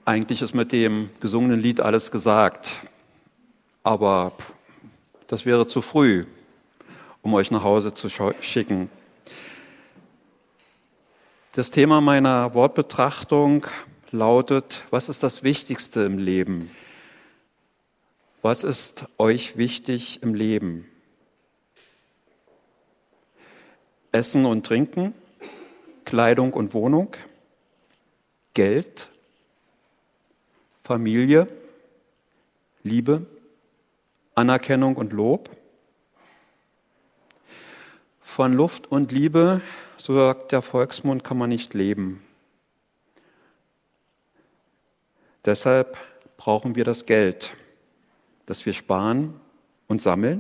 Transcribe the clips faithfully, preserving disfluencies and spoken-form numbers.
Eigentlich ist mit dem gesungenen Lied alles gesagt, aber das wäre zu früh, um euch nach Hause zu schicken. Das Thema meiner Wortbetrachtung lautet: Was ist das Wichtigste im Leben? Was ist euch wichtig im Leben? Essen und Trinken, Kleidung und Wohnung, Geld, Familie, Liebe, Anerkennung und Lob. Von Luft und Liebe, so sagt der Volksmund, kann man nicht leben. Deshalb brauchen wir das Geld, das wir sparen und sammeln.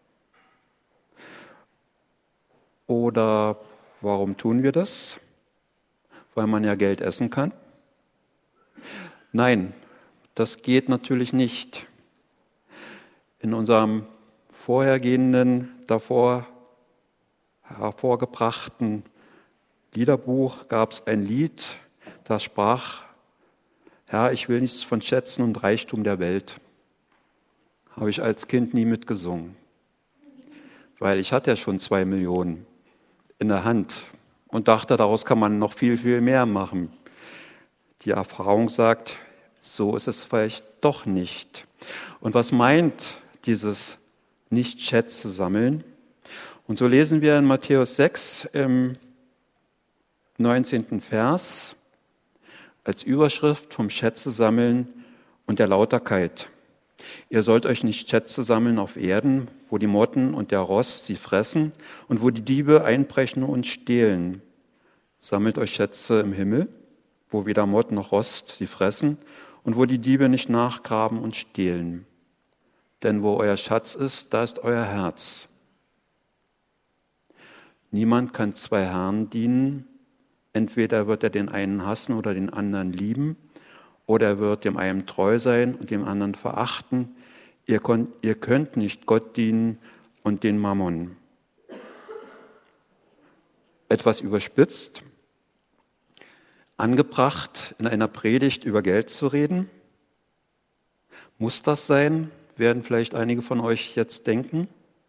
Oder warum tun wir das? Weil man ja Geld essen kann? Nein, das geht natürlich nicht. In unserem vorhergehenden, davor hervorgebrachten Liederbuch gab es ein Lied, das sprach: Herr, ich will nichts von Schätzen und Reichtum der Welt. Habe ich als Kind nie mitgesungen, weil ich hatte ja schon zwei Millionen in der Hand und dachte, daraus kann man noch viel, viel mehr machen. Die Erfahrung sagt, so ist es vielleicht doch nicht. Und was meint dieses Nicht-Schätze sammeln? Und so lesen wir in Matthäus sechs im neunzehnten Vers als Überschrift vom Schätze sammeln und der Lauterkeit. Ihr sollt euch nicht Schätze sammeln auf Erden, wo die Motten und der Rost sie fressen und wo die Diebe einbrechen und stehlen. Sammelt euch Schätze im Himmel, wo weder Motten noch Rost sie fressen und wo die Diebe nicht nachgraben und stehlen. Denn wo euer Schatz ist, da ist euer Herz. Niemand kann zwei Herren dienen. Entweder wird er den einen hassen oder den anderen lieben, oder er wird dem einen treu sein und dem anderen verachten. Ihr könnt, ihr könnt nicht Gott dienen und den Mammon. Etwas überspitzt, angebracht, in einer Predigt über Geld zu reden. Muss das sein, werden vielleicht einige von euch jetzt denken.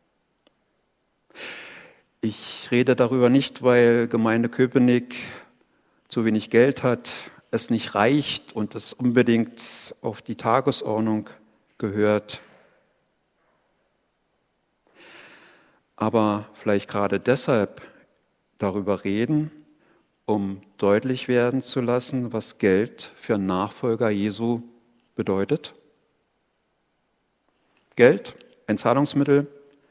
Ich rede darüber nicht, weil Gemeinde Köpenick zu wenig Geld hat, es nicht reicht und es unbedingt auf die Tagesordnung gehört. Aber vielleicht gerade deshalb darüber reden, um deutlich werden zu lassen, was Geld für einen Nachfolger Jesu bedeutet. Geld, ein Zahlungsmittel,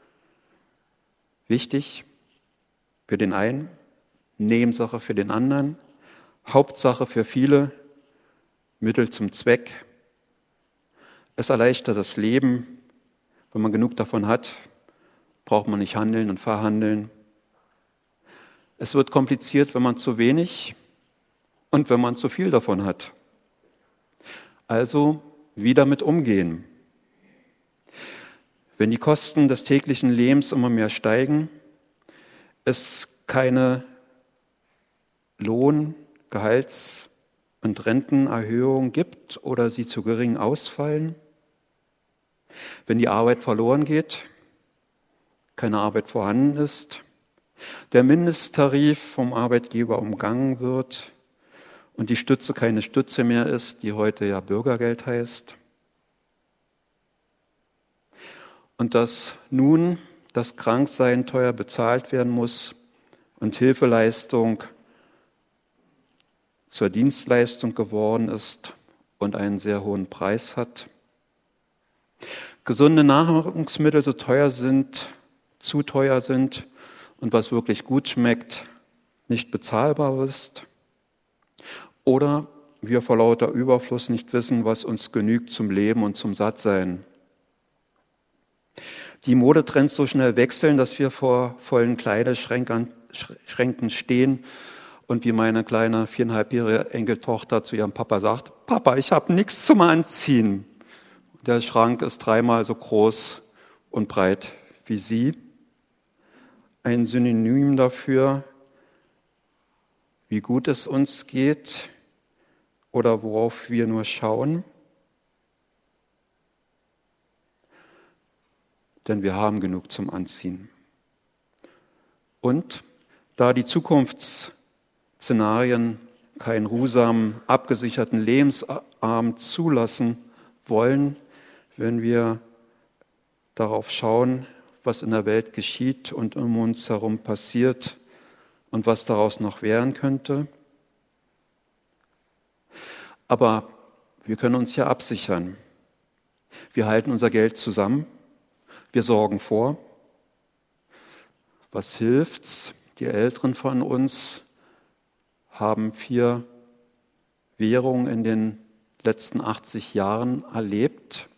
wichtig für den einen, Nebensache für den anderen, Hauptsache für viele, Mittel zum Zweck. Es erleichtert das Leben. Wenn man genug davon hat, braucht man nicht handeln und verhandeln. Es wird kompliziert, wenn man zu wenig und wenn man zu viel davon hat. Also, wie damit umgehen? Wenn die Kosten des täglichen Lebens immer mehr steigen, es keine Lohn-, Gehalts- und Rentenerhöhung gibt oder sie zu gering ausfallen, wenn die Arbeit verloren geht, keine Arbeit vorhanden ist, der Mindesttarif vom Arbeitgeber umgangen wird und die Stütze keine Stütze mehr ist, die heute ja Bürgergeld heißt. Und dass nun das Kranksein teuer bezahlt werden muss und Hilfeleistung zur Dienstleistung geworden ist und einen sehr hohen Preis hat. Gesunde Nahrungsmittel so teuer sind, zu teuer sind und was wirklich gut schmeckt, nicht bezahlbar ist. Oder wir vor lauter Überfluss nicht wissen, was uns genügt zum Leben und zum Sattsein. Die Modetrends so schnell wechseln, dass wir vor vollen Kleiderschränken stehen und wie meine kleine viereinhalbjährige Enkeltochter zu ihrem Papa sagt: Papa, ich habe nichts zum Anziehen. Der Schrank ist dreimal so groß und breit wie sie. Ein Synonym dafür, wie gut es uns geht oder worauf wir nur schauen? Denn wir haben genug zum Anziehen. Und da die Zukunftsszenarien keinen ruhsamen, abgesicherten Lebensabend zulassen wollen, wenn wir darauf schauen, was in der Welt geschieht und um uns herum passiert und was daraus noch werden könnte. Aber wir können uns ja absichern. Wir halten unser Geld zusammen, wir sorgen vor. Was hilft's? Die Älteren von uns haben vier Währungen in den letzten achtzig Jahren erlebt.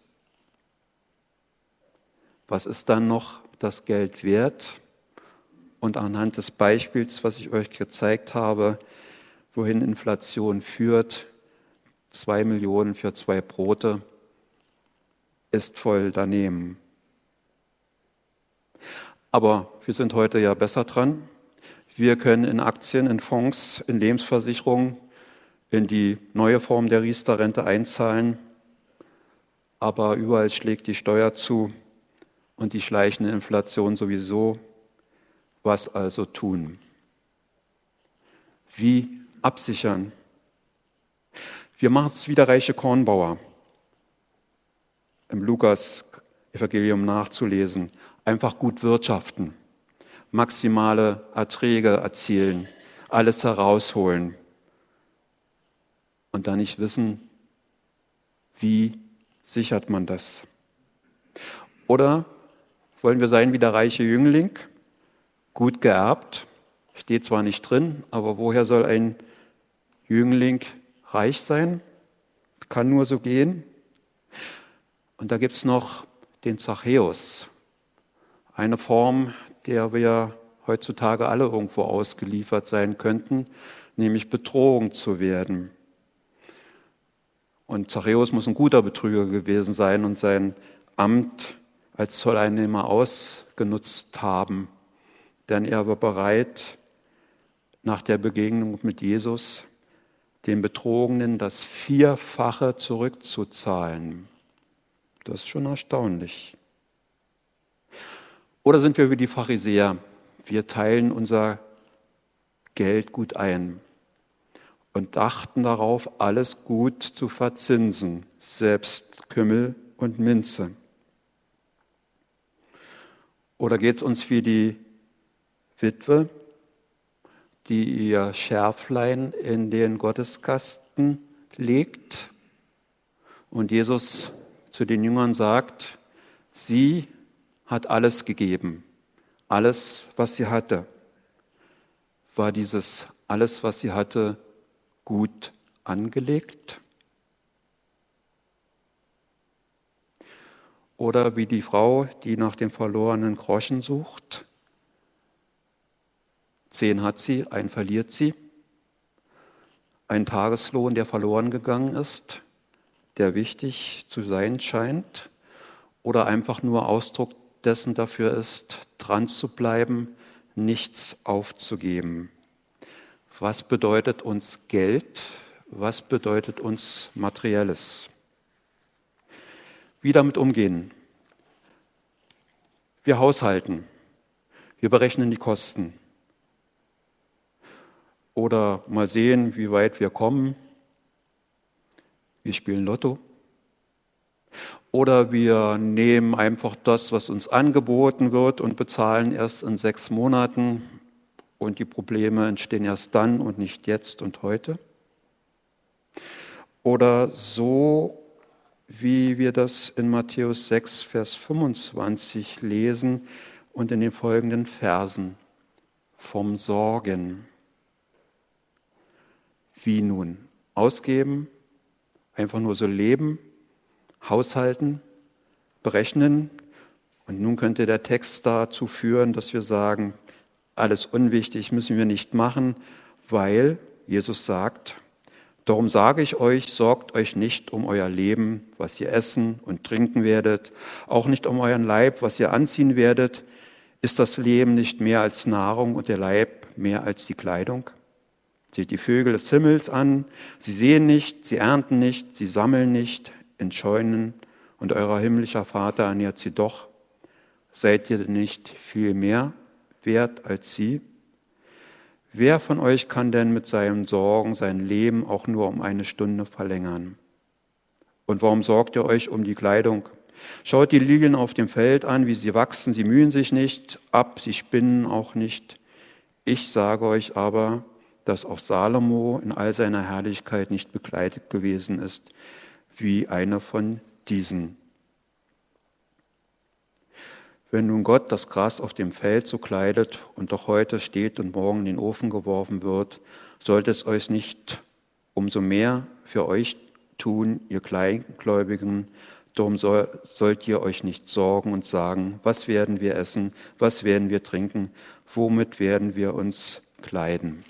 Was ist dann noch das Geld wert? Und anhand des Beispiels, was ich euch gezeigt habe, wohin Inflation führt, zwei Millionen für zwei Brote, ist voll daneben. Aber wir sind heute ja besser dran. Wir können in Aktien, in Fonds, in Lebensversicherungen, in die neue Form der Riester-Rente einzahlen. Aber überall schlägt die Steuer zu und die schleichende Inflation sowieso. Was also tun? Wie absichern? Wir machen es wie der reiche Kornbauer. Im Lukas-Evangelium nachzulesen. Einfach gut wirtschaften, maximale Erträge erzielen, alles herausholen und dann nicht wissen, wie sichert man das. Oder wollen wir sein wie der reiche Jüngling, gut geerbt, steht zwar nicht drin, aber woher soll ein Jüngling reich sein? Kann nur so gehen. Und da gibt es noch den Zachäus. Eine Form, der wir heutzutage alle irgendwo ausgeliefert sein könnten, nämlich betrogen zu werden. Und Zachäus muss ein guter Betrüger gewesen sein und sein Amt als Zolleinnehmer ausgenutzt haben. Denn er war bereit, nach der Begegnung mit Jesus, den Betrogenen das Vierfache zurückzuzahlen. Das ist schon erstaunlich. Oder sind wir wie die Pharisäer? Wir teilen unser Geld gut ein und achten darauf, alles gut zu verzinsen, selbst Kümmel und Minze. Oder geht es uns wie die Witwe, die ihr Schärflein in den Gotteskasten legt und Jesus zu den Jüngern sagt, sie hat alles gegeben, alles, was sie hatte. War dieses alles, was sie hatte, gut angelegt? Oder wie die Frau, die nach dem verlorenen Groschen sucht. Zehn hat sie, einen verliert sie. Ein Tageslohn, der verloren gegangen ist, der wichtig zu sein scheint. Oder einfach nur Ausdruck dessen dafür ist, dran zu bleiben, nichts aufzugeben. Was bedeutet uns Geld? Was bedeutet uns Materielles? Wie damit umgehen? Wir haushalten. Wir berechnen die Kosten. Oder mal sehen, wie weit wir kommen. Wir spielen Lotto. Oder wir nehmen einfach das, was uns angeboten wird und bezahlen erst in sechs Monaten und die Probleme entstehen erst dann und nicht jetzt und heute. Oder so, wie wir das in Matthäus sechs, Vers fünfundzwanzig lesen und in den folgenden Versen vom Sorgen. Wie nun? Ausgeben, einfach nur so leben, haushalten, berechnen. Und nun könnte der Text dazu führen, dass wir sagen, alles unwichtig müssen wir nicht machen, weil Jesus sagt, darum sage ich euch, sorgt euch nicht um euer Leben, was ihr essen und trinken werdet, auch nicht um euren Leib, was ihr anziehen werdet. Ist das Leben nicht mehr als Nahrung und der Leib mehr als die Kleidung? Seht die Vögel des Himmels an, sie sehen nicht, sie ernten nicht, sie sammeln nicht in Scheunen, und euer himmlischer Vater ernährt sie doch. Seid ihr denn nicht viel mehr wert als sie? Wer von euch kann denn mit seinen Sorgen sein Leben auch nur um eine Stunde verlängern? Und warum sorgt ihr euch um die Kleidung? Schaut die Lilien auf dem Feld an, wie sie wachsen, sie mühen sich nicht ab, sie spinnen auch nicht. Ich sage euch aber, dass auch Salomo in all seiner Herrlichkeit nicht bekleidet gewesen ist wie eine von diesen. Wenn nun Gott das Gras auf dem Feld so kleidet und doch heute steht und morgen in den Ofen geworfen wird, sollte es euch nicht umso mehr für euch tun, ihr Kleingläubigen. Darum soll, sollt ihr euch nicht sorgen und sagen, was werden wir essen, was werden wir trinken, womit werden wir uns kleiden.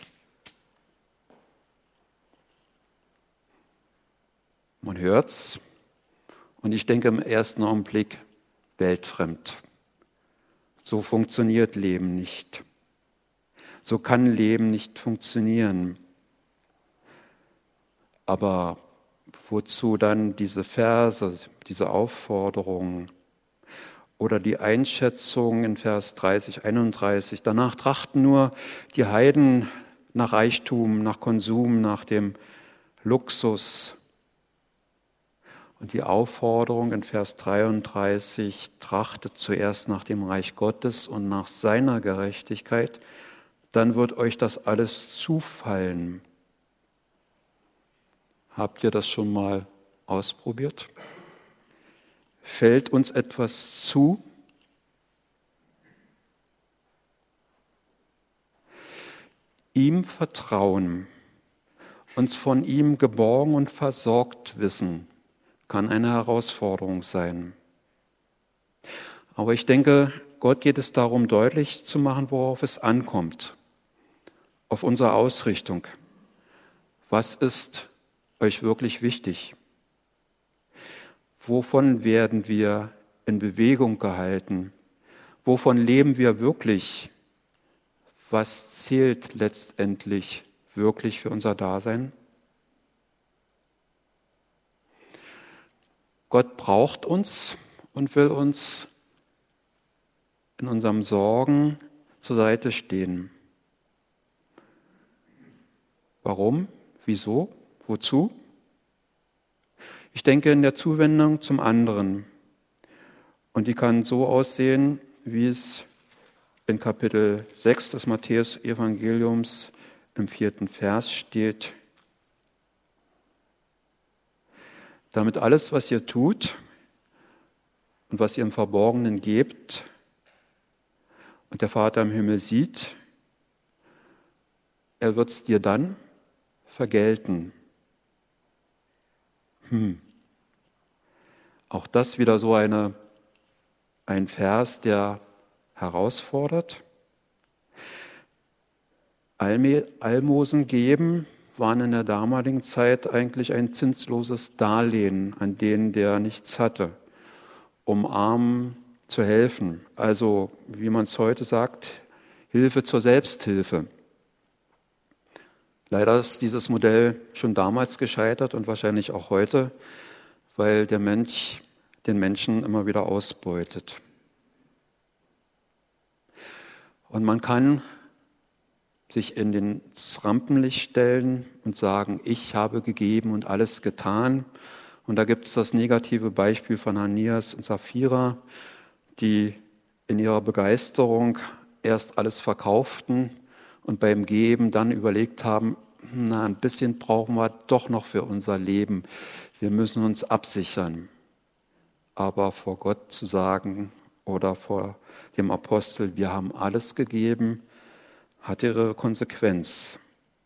Man hört's und ich denke im ersten Augenblick weltfremd. So funktioniert Leben nicht. So kann Leben nicht funktionieren. Aber wozu dann diese Verse, diese Aufforderungen oder die Einschätzung in Vers dreißig, einunddreißig? Danach trachten nur die Heiden nach Reichtum, nach Konsum, nach dem Luxus. Und die Aufforderung in Vers dreiunddreißig, trachtet zuerst nach dem Reich Gottes und nach seiner Gerechtigkeit, dann wird euch das alles zufallen. Habt ihr das schon mal ausprobiert? Fällt uns etwas zu? Ihm vertrauen, uns von ihm geborgen und versorgt wissen, kann eine Herausforderung sein. Aber ich denke, Gott geht es darum, deutlich zu machen, worauf es ankommt, auf unsere Ausrichtung. Was ist euch wirklich wichtig? Wovon werden wir in Bewegung gehalten? Wovon leben wir wirklich? Was zählt letztendlich wirklich für unser Dasein? Gott braucht uns und will uns in unserem Sorgen zur Seite stehen. Warum? Wieso? Wozu? Ich denke in der Zuwendung zum anderen. Und die kann so aussehen, wie es in Kapitel sechs des Matthäus-Evangeliums im vierten Vers steht. Damit alles, was ihr tut und was ihr im Verborgenen gebt und der Vater im Himmel sieht, er wird es dir dann vergelten. Hm. Auch das wieder so eine, ein Vers, der herausfordert. Almosen geben waren in der damaligen Zeit eigentlich ein zinsloses Darlehen an den, der nichts hatte, um Armen zu helfen. Also, wie man es heute sagt, Hilfe zur Selbsthilfe. Leider ist dieses Modell schon damals gescheitert und wahrscheinlich auch heute, weil der Mensch den Menschen immer wieder ausbeutet. Und man kann sich in den Rampenlicht stellen und sagen, ich habe gegeben und alles getan. Und da gibt es das negative Beispiel von Hananias und Sapphira, die in ihrer Begeisterung erst alles verkauften und beim Geben dann überlegt haben, na, ein bisschen brauchen wir doch noch für unser Leben. Wir müssen uns absichern. Aber vor Gott zu sagen oder vor dem Apostel, wir haben alles gegeben, hat ihre Konsequenz.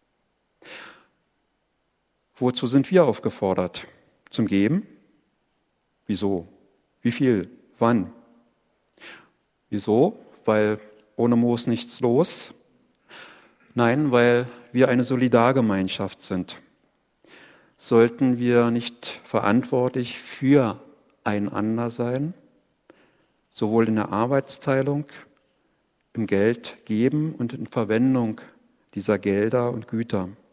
Wozu sind wir aufgefordert? Zum Geben? Wieso? Wie viel? Wann? Wieso? Weil ohne Moos nichts los? Nein, weil wir eine Solidargemeinschaft sind. Sollten wir nicht verantwortlich füreinander sein, sowohl in der Arbeitsteilung, im Geld geben und in Verwendung dieser Gelder und Güter.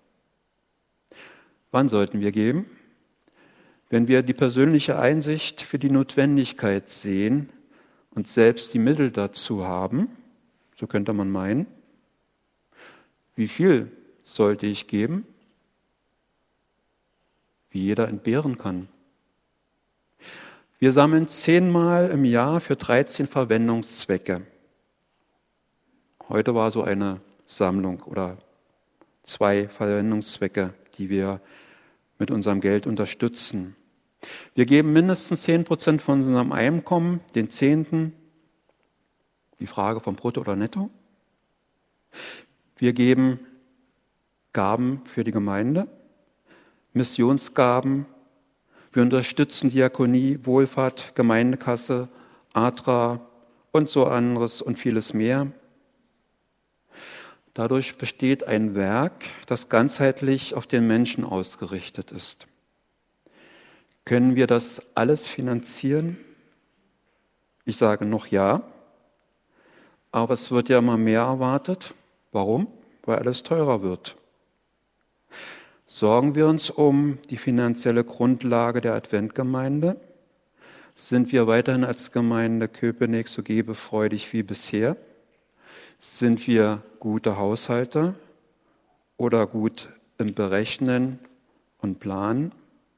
Wann sollten wir geben? Wenn wir die persönliche Einsicht für die Notwendigkeit sehen und selbst die Mittel dazu haben, so könnte man meinen. Wie viel sollte ich geben? Wie jeder entbehren kann. Wir sammeln zehnmal im Jahr für dreizehn Verwendungszwecke. Heute war so eine Sammlung oder zwei Verwendungszwecke, die wir mit unserem Geld unterstützen. Wir geben mindestens zehn Prozent von unserem Einkommen, den Zehnten, die Frage von Brutto oder Netto. Wir geben Gaben für die Gemeinde, Missionsgaben. Wir unterstützen Diakonie, Wohlfahrt, Gemeindekasse, A D R A und so anderes und vieles mehr. Dadurch besteht ein Werk, das ganzheitlich auf den Menschen ausgerichtet ist. Können wir das alles finanzieren? Ich sage noch ja, aber es wird ja immer mehr erwartet. Warum? Weil alles teurer wird. Sorgen wir uns um die finanzielle Grundlage der Adventgemeinde? Sind wir weiterhin als Gemeinde Köpenick so gebefreudig wie bisher? Sind wir gute Haushalter oder gut im Berechnen und Planen?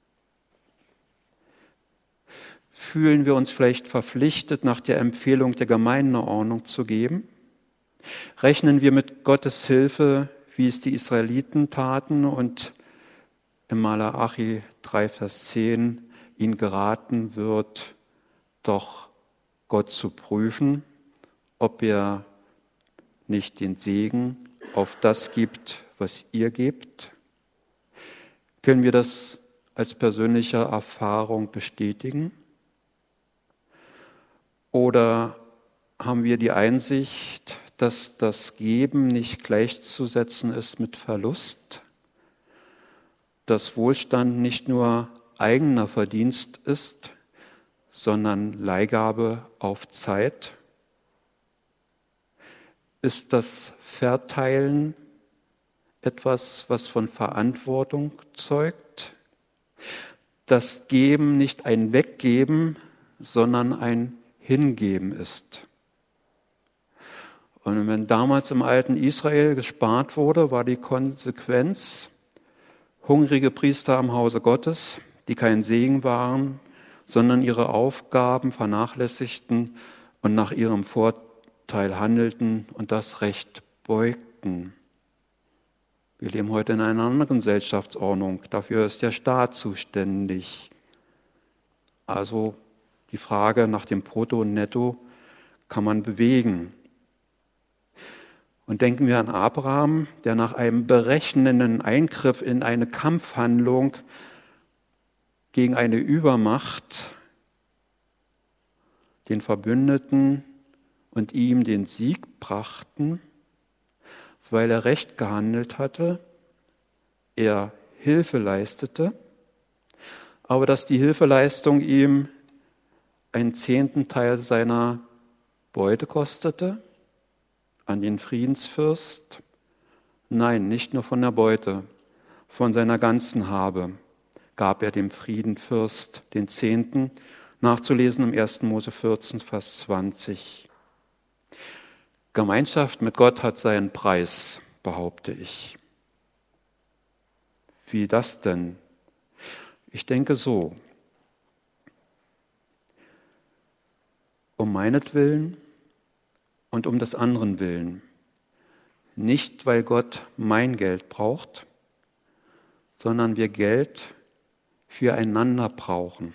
Fühlen wir uns vielleicht verpflichtet, nach der Empfehlung der Gemeindeordnung zu geben? Rechnen wir mit Gottes Hilfe, wie es die Israeliten taten und im Malachi drei, Vers zehn ihnen geraten wird, doch Gott zu prüfen, ob er nicht den Segen auf das gibt, was ihr gebt? Können wir das als persönliche Erfahrung bestätigen? Oder haben wir die Einsicht, dass das Geben nicht gleichzusetzen ist mit Verlust? Dass Wohlstand nicht nur eigener Verdienst ist, sondern Leihgabe auf Zeit? Ist das Verteilen etwas, was von Verantwortung zeugt? Das Geben nicht ein Weggeben, sondern ein Hingeben ist. Und wenn damals im alten Israel gespart wurde, war die Konsequenz hungrige Priester am Hause Gottes, die kein Segen waren, sondern ihre Aufgaben vernachlässigten und nach ihrem Vorteil handelten und das Recht beugten. Wir leben heute in einer anderen Gesellschaftsordnung. Dafür ist der Staat zuständig. Also die Frage nach dem Brutto und Netto kann man bewegen. Und denken wir an Abraham, der nach einem berechnenden Eingriff in eine Kampfhandlung gegen eine Übermacht den Verbündeten und ihm den Sieg brachten, weil er recht gehandelt hatte, er Hilfe leistete, aber dass die Hilfeleistung ihm einen zehnten Teil seiner Beute kostete, an den Friedensfürst? Nein, nicht nur von der Beute, von seiner ganzen Habe gab er dem Friedenfürst den Zehnten, nachzulesen im ersten Mose vierzehn, Vers zwanzig. Gemeinschaft mit Gott hat seinen Preis, behaupte ich. Wie das denn? Ich denke so. Um meinetwillen und um des anderen willen. Nicht, weil Gott mein Geld braucht, sondern wir Geld füreinander brauchen.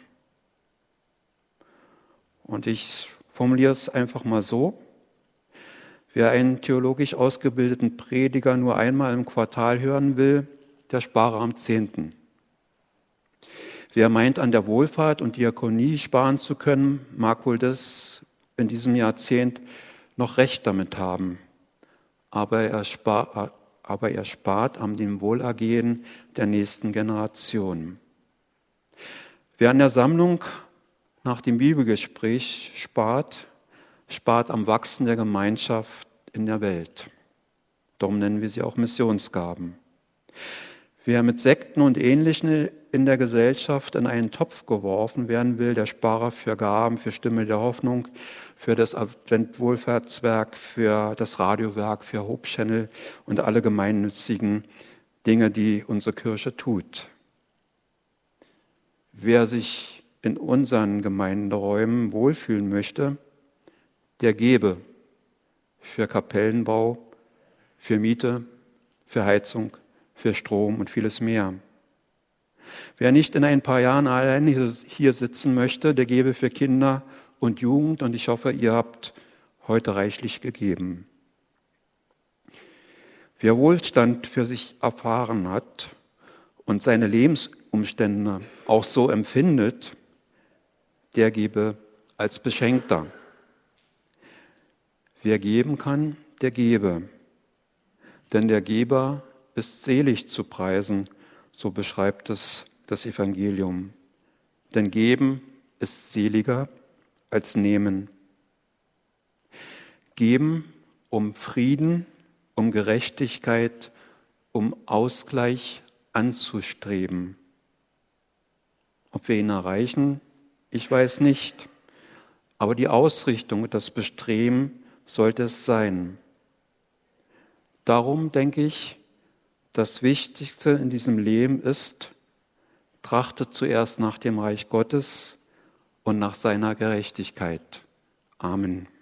Und ich formuliere es einfach mal so. Wer einen theologisch ausgebildeten Prediger nur einmal im Quartal hören will, der spare am Zehnten. Wer meint, an der Wohlfahrt und Diakonie sparen zu können, mag wohl das in diesem Jahrzehnt noch recht damit haben. Aber er, spar, aber er spart an dem Wohlergehen der nächsten Generation. Wer an der Sammlung nach dem Bibelgespräch spart, spart am Wachsen der Gemeinschaft in der Welt. Darum nennen wir sie auch Missionsgaben. Wer mit Sekten und Ähnlichen in der Gesellschaft in einen Topf geworfen werden will, der Sparer für Gaben, für Stimme der Hoffnung, für das Adventwohlfahrtswerk, für das Radiowerk, für Hope Channel und alle gemeinnützigen Dinge, die unsere Kirche tut. Wer sich in unseren Gemeinderäumen wohlfühlen möchte, der gebe für Kapellenbau, für Miete, für Heizung, für Strom und vieles mehr. Wer nicht in ein paar Jahren allein hier sitzen möchte, der gebe für Kinder und Jugend, und ich hoffe, ihr habt heute reichlich gegeben. Wer Wohlstand für sich erfahren hat und seine Lebensumstände auch so empfindet, der gebe als Beschenkter. Wer geben kann, der gebe. Denn der Geber ist selig zu preisen, so beschreibt es das Evangelium. Denn geben ist seliger als nehmen. Geben um Frieden, um Gerechtigkeit, um Ausgleich anzustreben. Ob wir ihn erreichen, ich weiß nicht. Aber die Ausrichtung und das Bestreben sollte es sein. Darum denke ich, das Wichtigste in diesem Leben ist, trachtet zuerst nach dem Reich Gottes und nach seiner Gerechtigkeit. Amen.